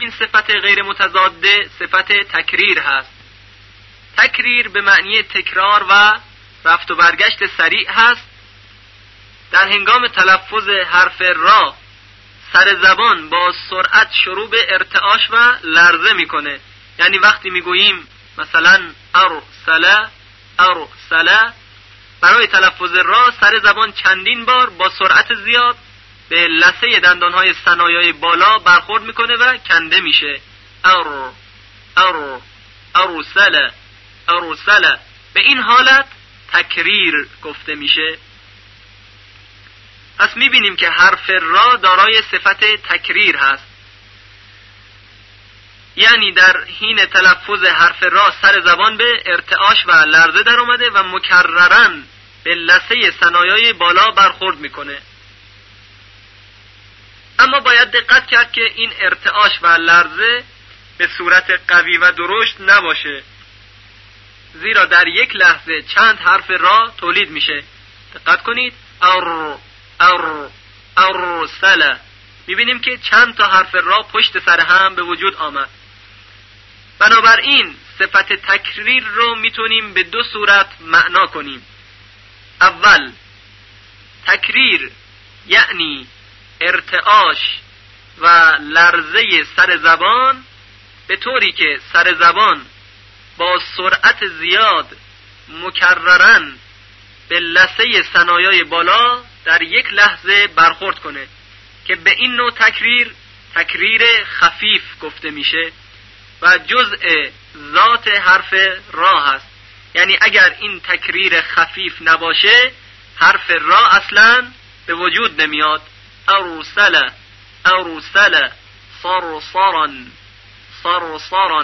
این صفت غیر متضاده صفت تکریر هست. تکریر به معنی تکرار و رفت و برگشت سریع هست. در هنگام تلفظ حرف را سر زبان با سرعت شروع به ارتعاش و لرزه میکنه. یعنی وقتی میگوییم مثلا ارسله، برای تلفظ را سر زبان چندین بار با سرعت زیاد به لثه دندانهای ثنایای بالا برخورد میکنه و کنده میشه. ارسله. به این حالت تکریر گفته میشه. پس میبینیم که حرف را دارای صفت تکریر هست. یعنی در حین تلفظ حرف را سر زبان به ارتعاش و لرزه در اومده و مکررن به لثه ثنایای بالا برخورد میکنه. اما باید دقت کرد که این ارتعاش و لرزه به صورت قوی و درشت نباشه، زیرا در یک لحظه چند حرف را تولید میشه. دقت کنید، ارسله. میبینیم که چند تا حرف را پشت سر هم به وجود آمد. بنابراین صفت تکریر رو میتونیم به دو صورت معنا کنیم. اول، تکریر یعنی ارتعاش و لرزه سر زبان، به طوری که سر زبان با سرعت زیاد مکررن به لثه ثنایای بالا در یک لحظه برخورد کنه، که به این نوع تکریر خفیف گفته میشه و جزء ذات حرف را هست. یعنی اگر این تکریر خفیف نباشه حرف را اصلا به وجود نمیاد. ارسله صرصرا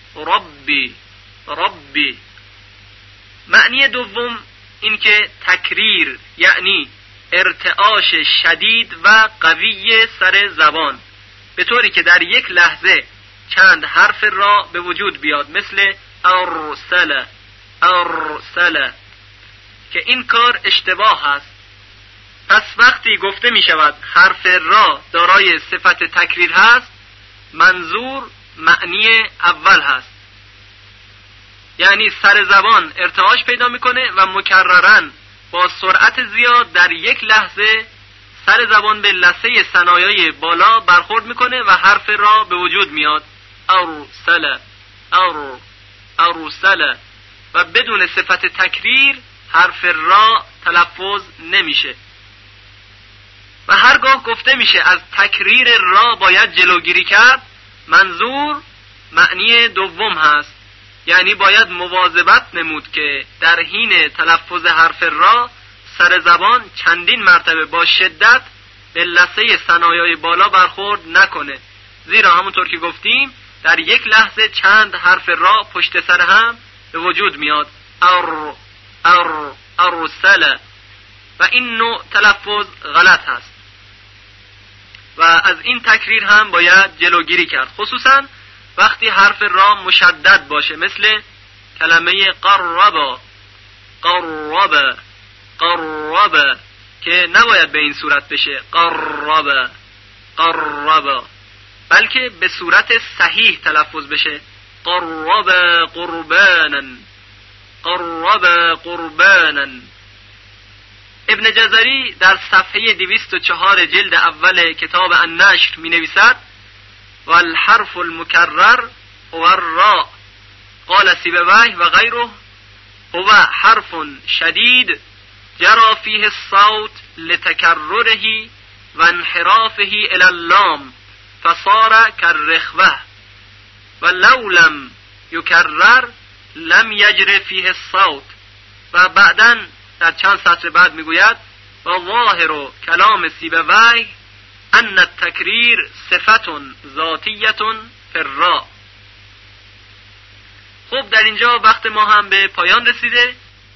ربی. معنی دوم این که تکریر یعنی ارتعاش شدید و قوی سر زبان، به طوری که در یک لحظه چند حرف را به وجود بیاد، مثل ارسله، که این کار اشتباه است. پس وقتی گفته می شود حرف را دارای صفت تکریر هست، منظور معنی اول هست، یعنی سر زبان ارتعاش پیدا میکنه و مکررن با سرعت زیاد در یک لحظه سر زبان به لثه ثنایای بالا برخورد میکنه و حرف را به وجود میاد. ارسله. و بدون صفت تکریر حرف را تلفظ نمیشه. و هرگاه گفته میشه از تکریر را باید جلوگیری کرد، منظور معنی دوم هست، یعنی باید مواظبت نمود که در حین تلفظ حرف را سر زبان چندین مرتبه با شدت به لثه ثنایای بالا برخورد نکنه، زیرا همونطور که گفتیم در یک لحظه چند حرف را پشت سر هم به وجود میاد. ارسله. و این نوع تلفظ غلط هست و از این تکریر هم باید جلوگیری کرد، خصوصا وقتی حرف را مشدد باشه، مثل کلمه قرب که نباید به این صورت بشه قرب، بلکه به صورت صحیح تلفظ بشه قرب قربانا. ابن جزری در صفحه 204 جلد اول کتاب النشر می نویسد: والحرف المكرر هو الراء. قال سيبويه وغيره: هو حرف شديد جرى فيه الصوت لتكرره وانحرافه إلى اللام فصار كالرخوة، ولو لم يكرر لم يجري فيه الصوت. و بعداً در چند سطر بعد میگوید: و ظاهر کلام سیبويه ان التکریر صفت ذاتیه فی الراء. خب در اینجا وقت ما هم به پایان رسیده.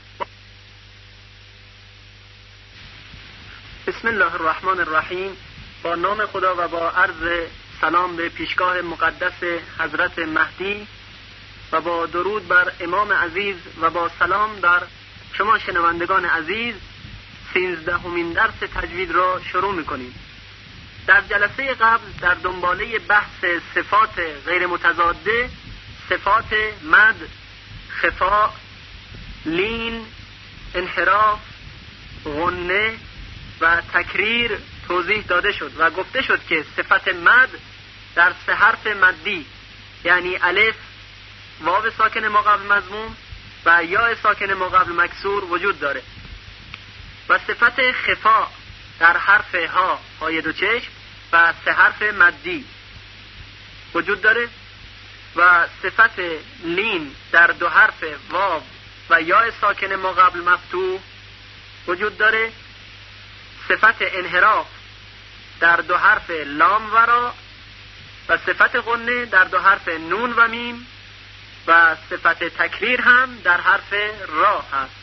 بسم الله الرحمن الرحیم. با نام خدا و با عرض سلام به پیشگاه مقدس حضرت مهدی و با درود بر امام عزیز و با سلام در شما شنوندگان عزیز 13مین درس تجوید را شروع می‌کنیم. در جلسه قبل در دنباله بحث صفات غیر متضاده، صفات مد، خفا، لین، انحراف، غنه و تکریر توضیح داده شد و گفته شد که صفت مد در 3 حرف مدی یعنی الف، واو ساکن ما قبل مضموم و یا ساکن ما قبل مکسور وجود داره و صفت خفا در حرف ها، های 2 چشم و 3 حرف مدی وجود داره و صفت لین در 2 حرف واو و یا ساکن ما قبل مفتوح وجود داره. صفت انحراف در 2 حرف لام و را و صفت غنه در 2 حرف نون و میم و صفت تکریر هم در حرف را هست.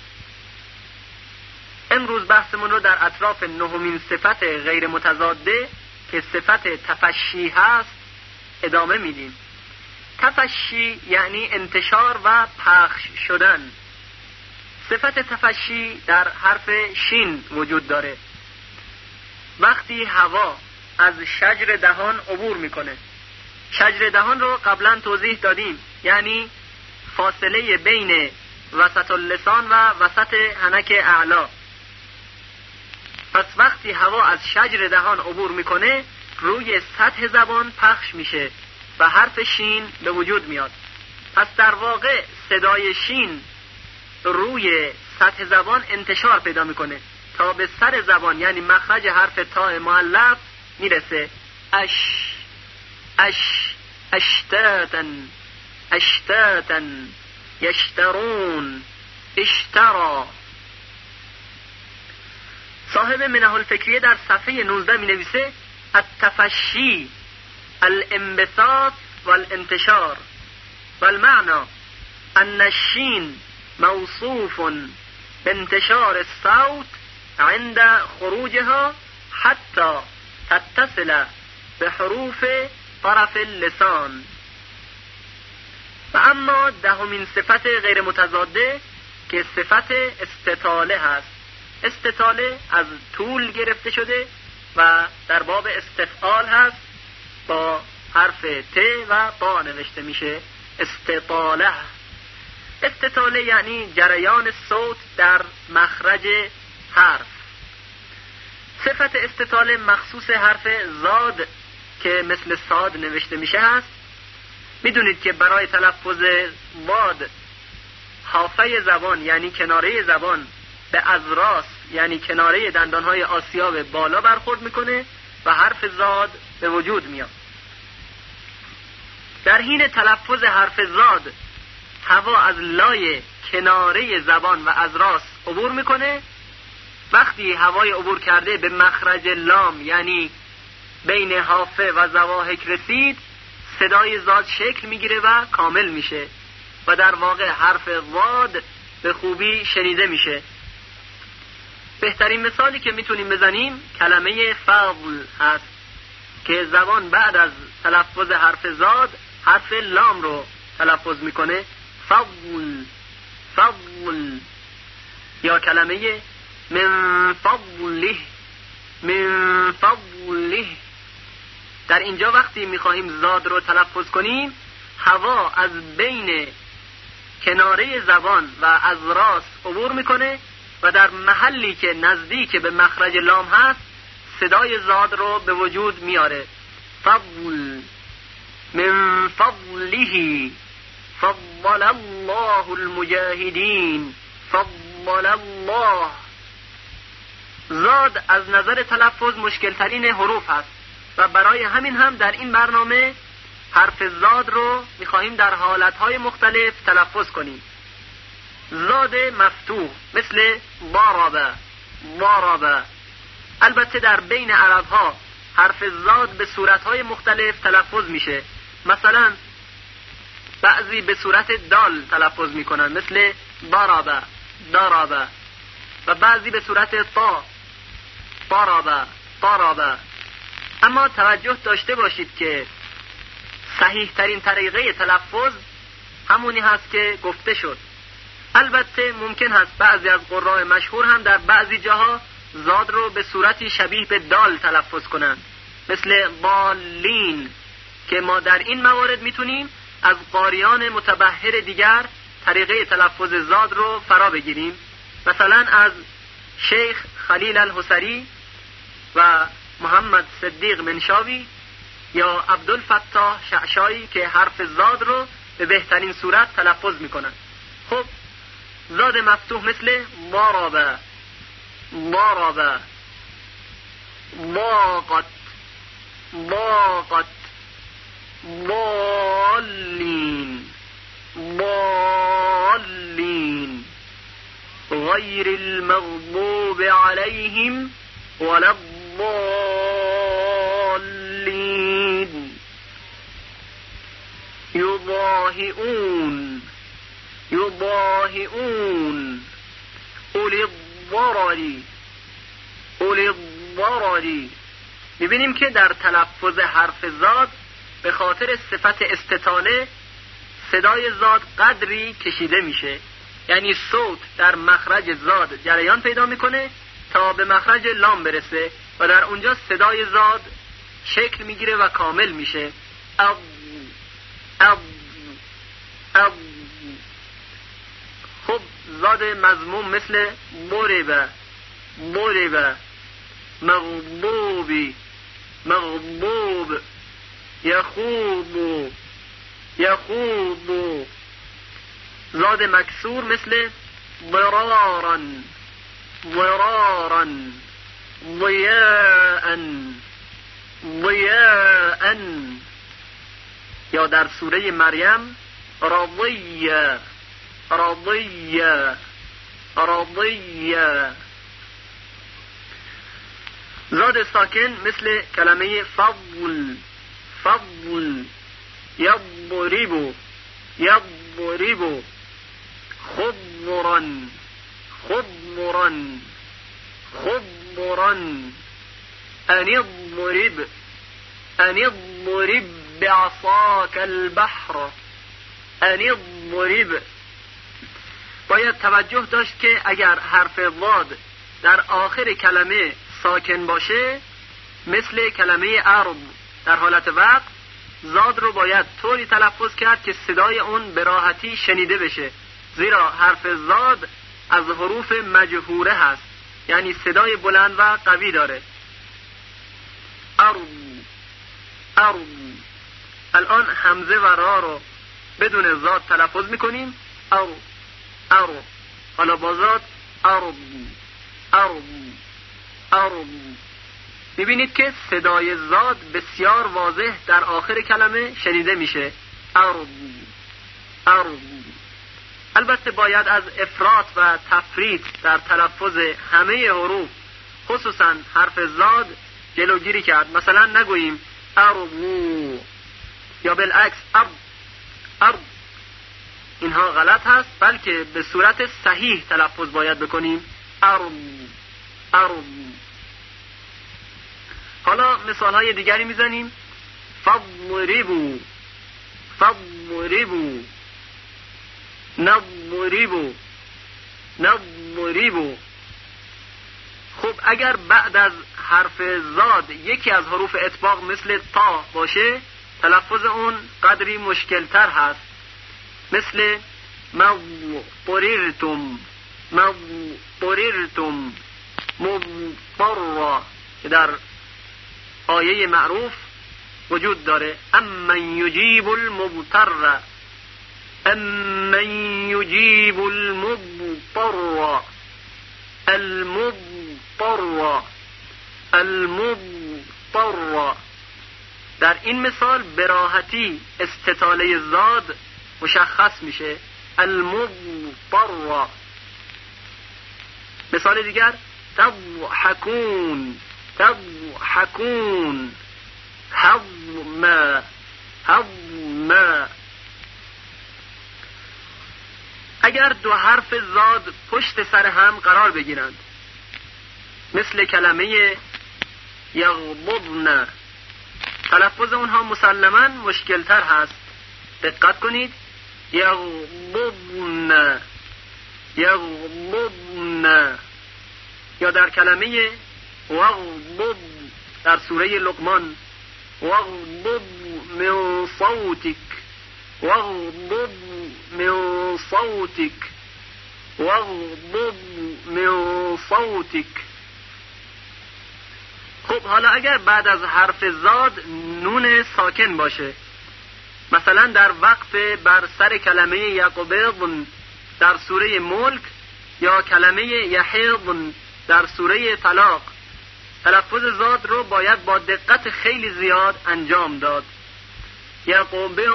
امروز بحثمون رو در اطراف 9مین صفت غیر متضاده که صفت تفشی هست ادامه میدیم. تفشی یعنی انتشار و پخش شدن. صفت تفشی در حرف شین وجود داره. وقتی هوا از شجر دهان عبور میکنه. شجر دهان رو قبلا توضیح دادیم، یعنی فاصله بین وسط اللسان و وسط حنک اعلا. پس وقتی هوا از شجر دهان عبور میکنه روی سطح زبان پخش میشه و حرف شین به وجود میاد. پس در واقع صدای شین روی سطح زبان انتشار پیدا میکنه تا به سر زبان یعنی مخرج حرف تاء مؤلف میرسه. اشتاتن یشترون اشترا. صاحب منح الفکریه در صفحه 19 می نویسه التفشی الانبساط والانتشار والمعنى ان الشین موصوف بانتشار الصوت عند خروجها حتى تتصل بحروف طرف اللسان. و اما 10مین صفت غیر متضاده که صفت استطاله هست. استطاله از طول گرفته شده و در باب استفعال هست، با حرف ت و با نوشته میشه استطاله. استطاله یعنی جریان صوت در مخرج حرف. صفت استطاله مخصوص حرف زاد که مثل صاد نوشته میشه هست. میدونید که برای تلفظ واد حافه زبان یعنی کناره زبان به ازراس یعنی کناره دندانهای آسیاب بالا برخورد میکنه و حرف زاد به وجود میاد. در حین تلفظ حرف زاد هوا از لای کناره زبان و ازراس عبور میکنه. وقتی هوای عبور کرده به مخرج لام یعنی بین حافه و ضواحک رسید، صدای زاد شکل میگیره و کامل میشه و در واقع حرف واد به خوبی شنیده میشه. بهترین مثالی که میتونیم بزنیم کلمه فضل هست که زبان بعد از تلفظ حرف زاد حرف لام رو تلفظ میکنه فضل فضل. یا کلمه من فضله من فضله. در اینجا وقتی میخواهیم زاد رو تلفظ کنیم هوا از بین کناره زبان و از راس عبور میکنه و در محلی که نزدیک به مخرج لام هست صدای زاد رو به وجود میاره. فضل من فضله فضل الله المجاهدین فضل الله. زاد از نظر تلفظ مشکل ترین حروف هست و برای همین هم در این برنامه حرف زاد رو میخواهیم در حالتهای مختلف تلفظ کنیم. زاد مفتوح مثل ضرب ضرب. البته در عین عربها حرف زاد به صورتهای مختلف تلفظ میشه. مثلا بعضی به صورت دال تلفظ میکنن مثل ضرب ضرب و بعضی به صورت طا ضرب ضرب. اما توجه داشته باشید که صحیح ترین طریقه تلفظ همونی هست که گفته شد. البته ممکن هست بعضی از قراء مشهور هم در بعضی جاها زاد رو به صورتی شبیه به دال تلفظ کنند مثل ضالین که ما در این موارد میتونیم از قاریان متبحر دیگر طریقه تلفظ زاد رو فرا بگیریم. مثلا از شیخ خلیل الحسری و محمد صدیق منشاوی یا عبدالفتاح شعشایی که حرف زاد رو به بهترین صورت تلفظ میکنن. خب زاد مفتوح مثل ضرب، ضرب، ضاقت، ضاقت، ضالین، ضالین، غیر المغضوب علیهم ولا الضالین، یضاهئون، یضاهئون، اولی الضرری، اولی الضرری. می‌بینیم که در تلفظ حرف زاد به خاطر صفت استطاله صدای زاد قدری کشیده میشه، یعنی صوت در مخرج زاد جریان پیدا میکنه تا به مخرج لام برسه و در اونجا صدای زاد شکل میگیره و کامل میشه. اب، اب، اب. خب زاد مضموم مثل ضرب، ضرب، مغضوبی، مغضوب، یخوض، یخوض. زاد مکسور مثل ضرارا، ضرارا، ضیاء، ضیاء. یا در سوره مریم رضیه، رضیه، رضیه. زاد ساکن مثل کلمه فضل، فضل، یضرب، یضرب، خضرا، خضرا، خضرا. ان اضرب، ان اضرب بعصاك البحر، ان اضرب. باید توجه داشت که اگر حرف ضاد در آخر کلمه ساکن باشه مثل کلمه ارض در حالت وقت، زاد رو باید طوری تلفظ کرد که صدای اون به راحتی شنیده بشه، زیرا حرف زاد از حروف مجهوره هست، یعنی صدای بلند و قوی داره. ارض، ارض. الان همزه و را رو بدون زاد تلفظ میکنیم. ارض، ارض. حالا با زاد ارض، ارض، ارض. میبینید که صدای زاد بسیار واضح در آخر کلمه شنیده میشه. ارض، ارض. البته باید از افراط و تفریط در تلفظ همه حروف خصوصا حرف زاد جلوگیری کرد. مثلا نگوییم ارضو یا بالعکس ارض، ارض. اینها غلط هست، بلکه به صورت صحیح تلفظ باید بکنیم. ارض، ارض. حالا مثال های دیگری میزنیم. فضربو، فضربو، نضربو، نضربو. خب اگر بعد از حرف زاد یکی از حروف اطباق مثل تا باشه تلفظ اون قدری مشکلتر هست، مثل مضطررتم، مضطررتم، مضطر که در آیه معروف وجود داره. امن یجیب المضطر، امن یجیب المضطر، المضطر، المضطر. در این مثال به راحتی استطاله زاد مشخص میشه. المضطر. مثال دیگر تضحكون، تضحكون، هضما، هضما. اگر دو حرف زاد پشت سر هم قرار بگیرند مثل کلمه یغضبن، تلفظ اونها مسلماً مشکلتر هست. دقت کنید. یغضبن، یغضبن. یا در کلمه وغضب، در سوره لقمان واغضض من صوتك واغضض من صوتك واغضض من صوتك. خب حالا اگر بعد از حرف زاد نون ساکن باشه، مثلا در وقف بر سر کلمه یقبض در سوره ملک یا کلمه یحیض در سوره طلاق، تلفظ زاد رو باید با دقت خیلی زیاد انجام داد. یقبض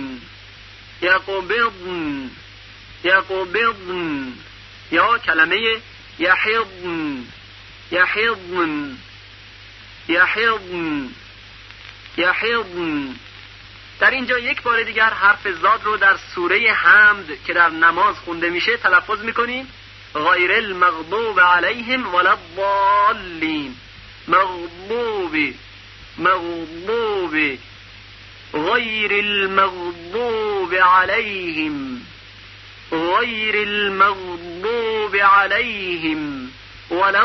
یقبض یقبض. یا کلمه یحیض یحیض یحیض یحیض. در اینجا یک بار دیگر حرف زاد رو در سوره حمد که در نماز خونده میشه تلفظ میکنیم. غیر المغضوب علیهم ولا الضالین. مغضوب مغضوب غیر المغضوب علیهم غیر المغضوب علیهم ولا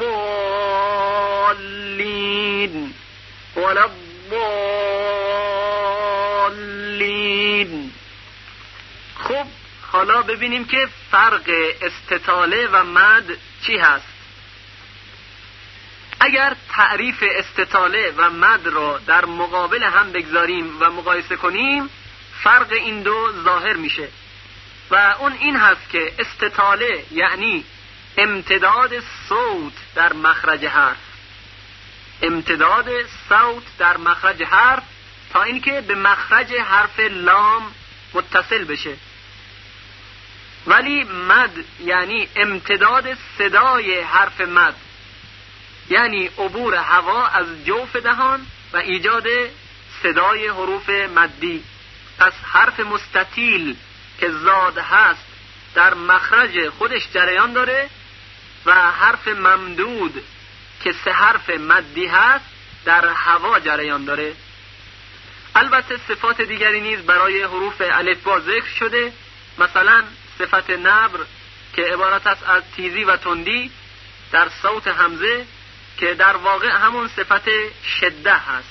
الضالین ولا الضالین. خب حالا ببینیم که فرق استطاله و مد چی هست. اگر تعریف استطاله و مد رو در مقابل هم بگذاریم و مقایسه کنیم، فرق این دو ظاهر میشه و اون این هست که استطاله یعنی امتداد صوت در مخرج حرف، امتداد صوت در مخرج حرف تا اینکه به مخرج حرف لام متصل بشه. ولی مد یعنی امتداد صدای حرف مد، یعنی عبور هوا از جوف دهان و ایجاد صدای حروف مدی. پس حرف مستطیل که زاد هست در مخرج خودش جریان داره و حرف ممدود که سه حرف مدی هست در هوا جریان داره. البته صفات دیگری نیز برای حروف الف با ذکر شده، مثلا صفت نبر که عبارت است از تیزی و تندی در صوت همزه که در واقع همون صفت شده هست.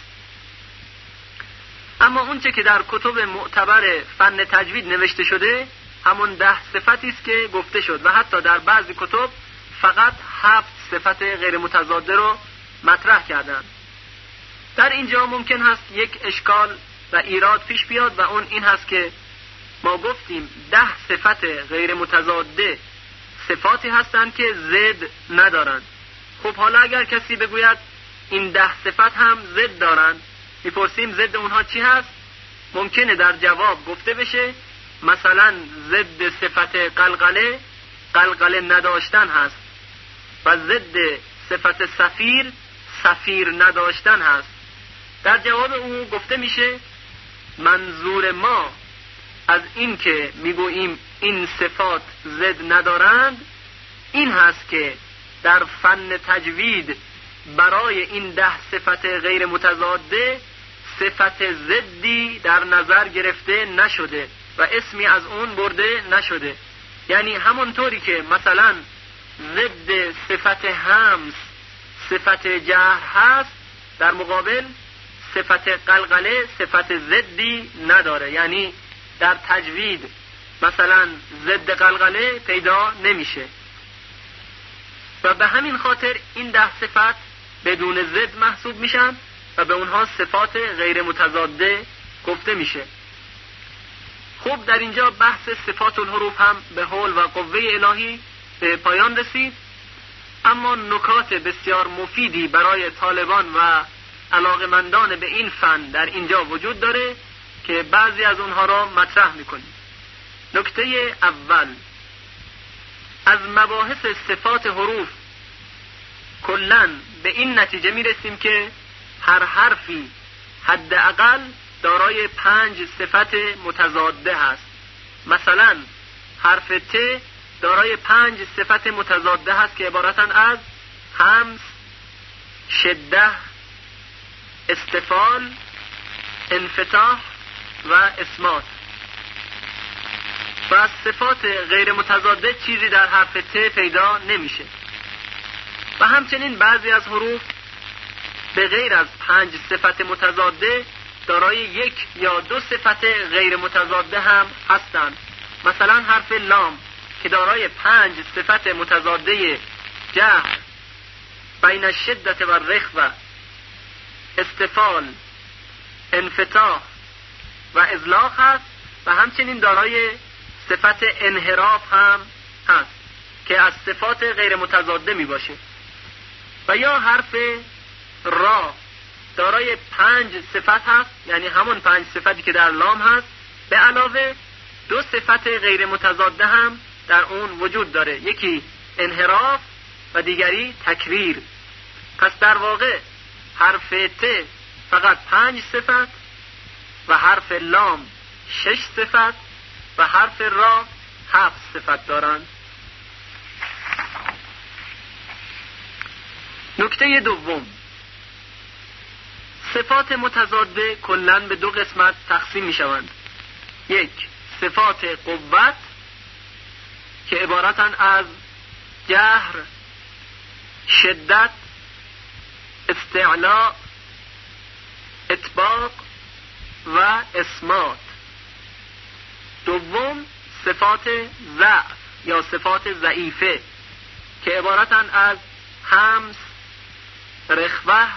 اما اونچه که در کتب معتبر فن تجوید نوشته شده همون 10 صفتی است که گفته شد و حتی در بعضی کتب فقط 7 صفت غیر متضاده رو مطرح کردن. در اینجا ممکن هست یک اشکال و ایراد پیش بیاد و اون این هست که ما گفتیم 10 صفت غیر متضاده صفاتی هستند که ضد ندارند. خب حالا اگر کسی بگوید این 10 صفت هم ضد دارند، میپرسیم ضد اونها چی هست؟ ممکنه در جواب گفته بشه مثلا ضد صفت قلقله قلقله نداشتن هست و ضد صفت صفیر صفیر نداشتن هست. در جواب او گفته میشه منظور ما از این که میگوییم این صفات ضد ندارند این هست که در فن تجوید برای این 10 صفت غیر متضاده صفت ضدی در نظر گرفته نشده و اسمی از اون برده نشده. یعنی همونطوری که مثلا ضد صفت همس صفت جهر هست، در مقابل صفت قلقله صفت ضدی نداره. یعنی در تجوید مثلا ضد قلقله پیدا نمیشه و به همین خاطر این 10 صفت بدون ضد محسوب میشن و به اونها صفات غیر متضاده گفته میشه. خب در اینجا بحث صفات الحروف هم به حول و قوه الهی به پایان رسید، اما نکات بسیار مفیدی برای طالبان و علاقمندان به این فن در اینجا وجود داره که بعضی از اونها را مطرح میکنیم. نکته اول، از مباحث صفات حروف کلاً به این نتیجه میرسیم که هر حرفی حداقل دارای 5 صفت متضاده هست. مثلا حرف ت دارای 5 صفت متضاده هست که عبارتند از همس، شده، استفال، انفتاح و اسمات. و از صفات غیر متضاده چیزی در حرف ت پیدا نمیشه. و همچنین بعضی از حروف به غیر از 5 صفت متضاده دارای 1 یا 2 صفت غیر متضاده هم هستند. مثلا حرف لام که دارای 5 صفت متضاده جهر، بین الشدت و الرخوة، استفال، انفتاح و اذلاق هست و همچنین دارای صفت انحراف هم هست که از صفات غیر متضاده می باشه. و یا حرف را دارای 5 صفت هست، یعنی همون 5 صفتی که در لام هست، به علاوه 2 صفت غیر متضاده هم در اون وجود داره، یکی انحراف و دیگری تکریر. پس در واقع حرف ت فقط 5 صفت و حرف لام 6 صفت و حرف را 7 صفت دارند. نکته دوم، صفات متضاده کلاً به 2 قسمت تقسیم می شوند. 1 صفات قوت که عبارتند از جهر، شدت، استعلاء، اطباق و اسمات. 2 صفات ضعف یا صفات ضعیفه که عبارتند از همس، رخوة،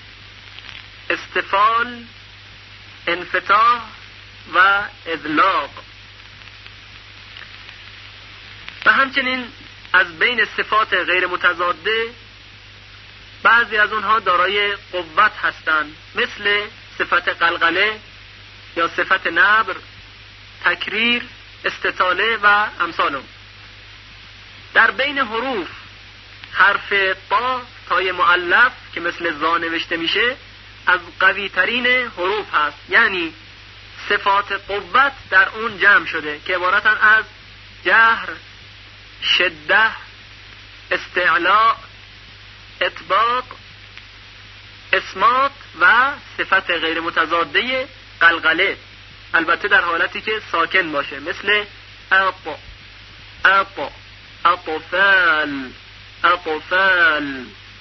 استفال، انفتاح و اذلاق. و همچنین از بین صفات غیر متضاده بعضی از اونها دارای قوت هستند، مثل صفت قلقله یا صفت نبر، تکریر، استطاله و امثال. در بین حروف حرف طا، تای مؤلف که مثل ذا نوشته میشه، از قوی ترین حروف هست، یعنی صفات قوت در اون جمع شده که عبارتن از جهر، شده، استعلاء، اطباق، اسمات و صفت غیر متضاده قلقله، البته در حالتی که ساکن باشه، مثل اق، اق، اقفال، اقفال.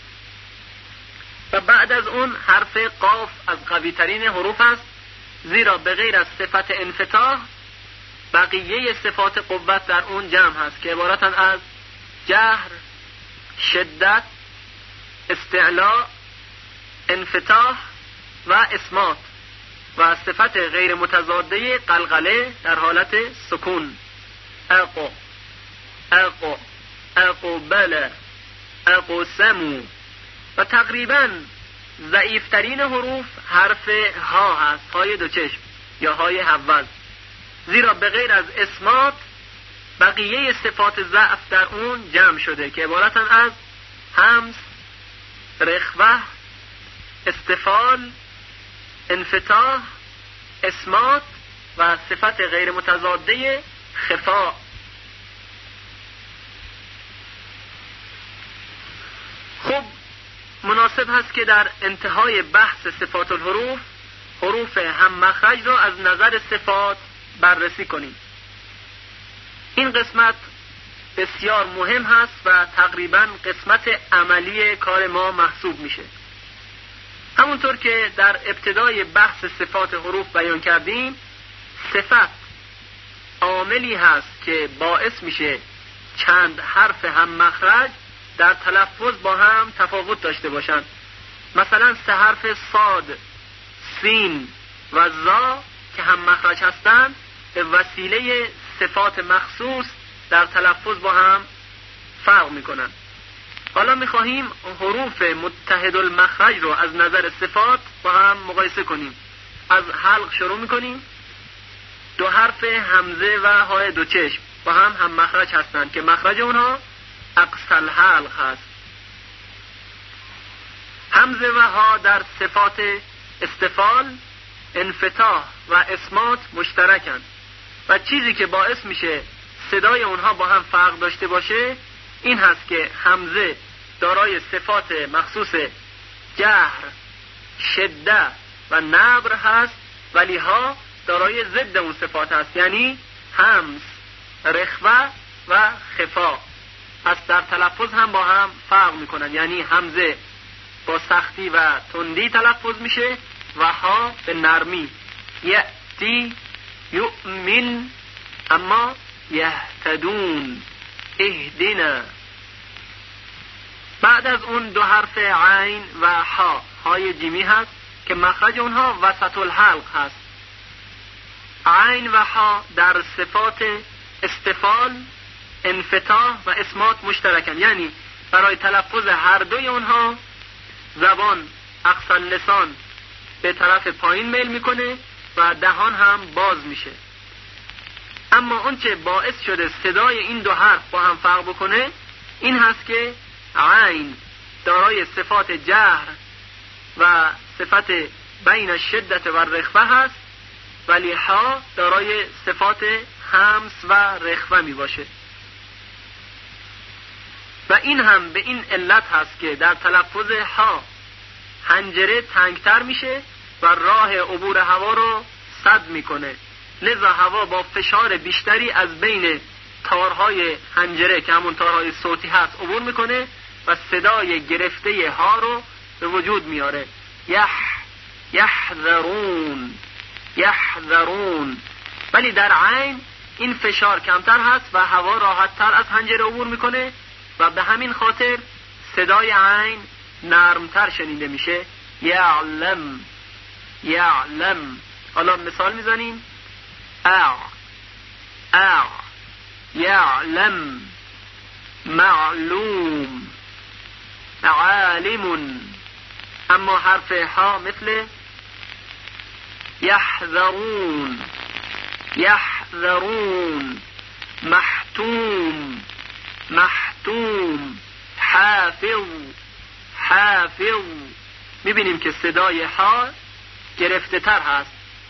و بعد از اون حرف قاف از قوی ترین حروف است، زیرا به غیر از صفت انفتاح بقیه صفات قوت در اون جمع هست که عبارتن از جهر، شدت، استعلاء، انفتاح و اسمات و صفت غیر متضاده قلقله در حالت سکون، اقو، اقو، اقبل، اقسمو. و تقریبا ضعیفترین حروف حرف ها هست، های 2 چشم یا های حوض، زیرا به غیر از اسمات بقیه صفات ضعف در اون جمع شده که عبارتن از همس، رخوة، استفال، انفتاح، اسمات و صفت غیر متضاده خفا. خب مناسب هست که در انتهای بحث صفات الحروف حروف هم مخرج را از نظر صفات بررسی کنیم. این قسمت بسیار مهم هست و تقریبا قسمت عملی کار ما محسوب میشه. همونطور که در ابتدای بحث صفات حروف بیان کردیم، صفت عاملی هست که باعث میشه چند حرف هم مخرج در تلفظ با هم تفاوت داشته باشند. مثلا 3 حرف صاد، سین و زا که هم مخرج هستند به وسیله صفات مخصوص در تلفظ با هم فرق میکنن. حالا میخواهیم حروف متحد المخرج رو از نظر صفات با هم مقایسه کنیم. از حلق شروع میکنیم. 2 حرف همزه و های 2 چشم با هم مخرج هستند که مخرج اونها اقصى الحلق هست. همزه و ها در صفات استفال، انفتاح و اسمات مشترکن و چیزی که باعث میشه صدای اونها با هم فرق داشته باشه این هست که همزه دارای صفات مخصوص جهر، شده و نبر هست، ولی ها دارای ضد اون صفات هست، یعنی همس، رخوة و خفا. پس در تلفظ هم با هم فرق میکنن، یعنی همزه با سختی و تندی تلفظ میشه و ها به نرمی. یأتی، یؤمن، اما یهتدون، اهدنا. بعد از اون دو حرف عین و ها، های جیمی هست که مخرج اونها وسط الحلق هست. عین و ها در صفات استفال، انفتاح و اسمات مشترکن، یعنی برای تلفظ هر دوی اونها زبان اقصی لسان به طرف پایین میل میکنه و دهان هم باز میشه. اما اون چه باعث شده صدای این دو حرف با هم فرق بکنه این هست که عین دارای صفات جهر و صفت بین الشدت و الرخوه هست، ولی ها دارای صفات همس و رخوه می باشه. و این هم به این علت هست که در تلفظ ها حنجره تنگتر میشه و راه عبور هوا رو سد میکنه، لذا هوا با فشار بیشتری از بین تارهای حنجره که همون تارهای صوتی هست عبور میکنه و صدای گرفته ها رو به وجود میاره. یحذرون، یحذرون. ولی در عین این فشار کمتر هست و هوا راحت تر از حنجره عبور میکنه و به همین خاطر صدای عین نرمتر شنیده میشه. یعلم، یعلم. حالا مثال میزنیم. یعلم، معلوم، عالم. اما حرف ها مثل یحذرون، یحذرون، محتوم، محتوم، حافظ، حافظ. میبینیم که صدای ها گرفته تر هست.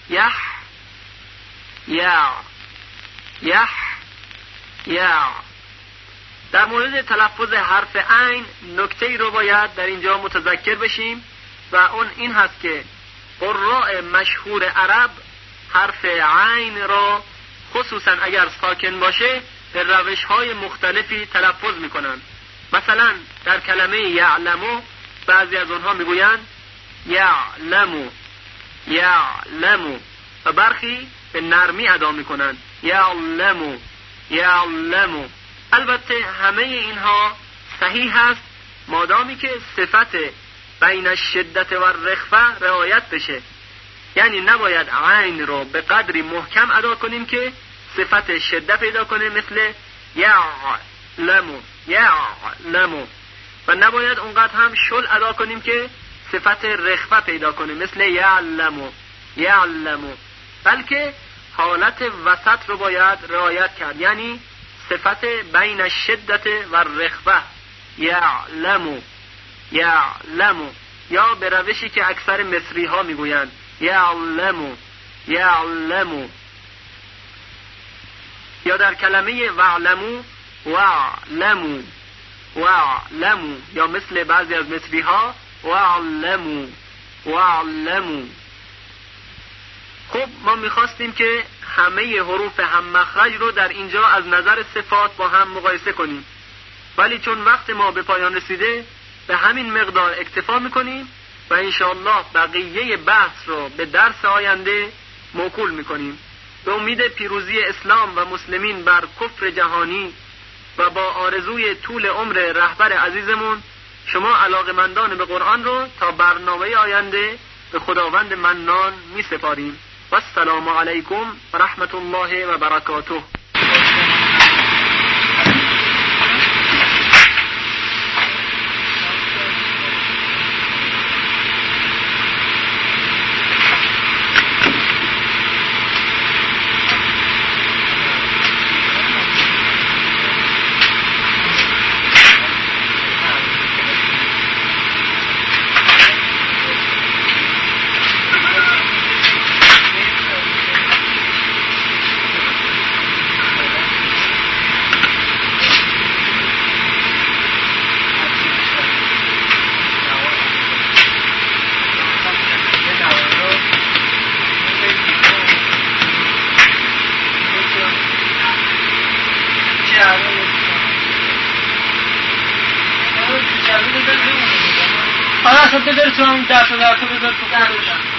یا. در مورد تلفظ حرف عین نکته‌ای رو باید در اینجا متذکر بشیم و اون این هست که قراء مشهور عرب حرف عین را خصوصا اگر ساکن باشه به روش‌های مختلفی تلفظ میکنن. مثلا در کلمه یعلمو بعضی از اونها میگویند یعلمو، یعلمو، و برخی به نرمی ادا میکنن یعلمو، یعلمو. البته همه اینها صحیح هست مادامی که صفت بین الشدت و الرخوه رعایت بشه، یعنی نباید عین رو به قدری محکم ادا کنیم که صفت شدت پیدا کنه مثل یعلمو، یعلمو، و نباید اونقدر هم شل ادا کنیم که صفت رخوه پیدا کنه مثل یعلمو، یعلمو، بلکه حالت وسط رو باید رعایت کرد، یعنی صفت بین الشدت و الرخوه. یعلمو، یعلمو، یا به روشی که اکثر مصری ها میگویند یعلمو، یعلمو. یا در کلمه وعلمو، وعلمو، وعلمو، یا مثل بعضی از مصری ها وعلمو، وعلمو. خب ما میخواستیم که همه حروف هم مخرج رو در اینجا از نظر صفات با هم مقایسه کنیم، ولی چون وقت ما به پایان رسیده به همین مقدار اکتفا میکنیم و انشاءالله بقیه بحث رو به درس آینده موکول میکنیم. به امید پیروزی اسلام و مسلمین بر کفر جهانی و با آرزوی طول عمر رهبر عزیزمون، شما علاقمندان به قرآن رو تا برنامه آینده به خداوند منان می سپاریم. و السلام علیکم و رحمت الله و برکاته. بذار تو همون 10,000 تا بذار تو